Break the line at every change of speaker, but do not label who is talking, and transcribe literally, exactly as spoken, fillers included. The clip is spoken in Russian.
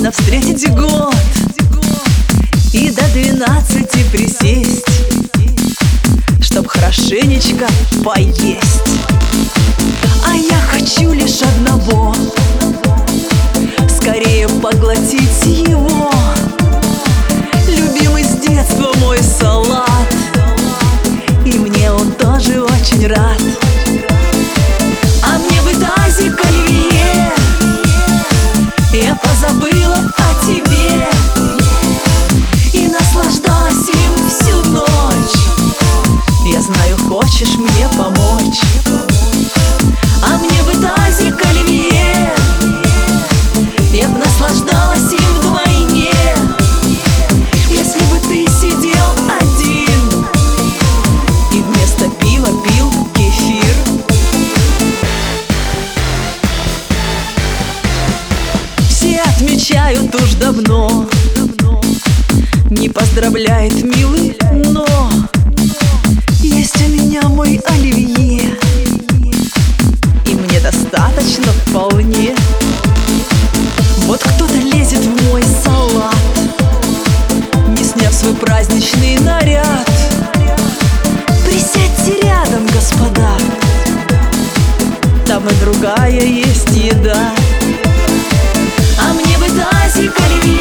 Нужно встретить год и до двенадцати присесть, чтоб хорошенечко поесть. А я хочу лишь одного — скорее поглотить его. Любимый с детства мой салат, и мне он тоже очень рад. А мне бы тазик оливье, я позабыла о тебе и наслаждалась им всю ночь. Я знаю, хочешь мне помочь. А мне бы тазик оливье, я б наслаждалась им вдвойне, если бы ты сидел один и вместо пива пил кефир. Все отмечают уж давно, не поздравляет милый, но есть у меня мой оливье, и мне достаточно вполне. Вот кто-то лезет в мой салат, не сняв свой праздничный наряд. Присядьте рядом, господа, там и другая есть еда. А мне бы тазик оливье,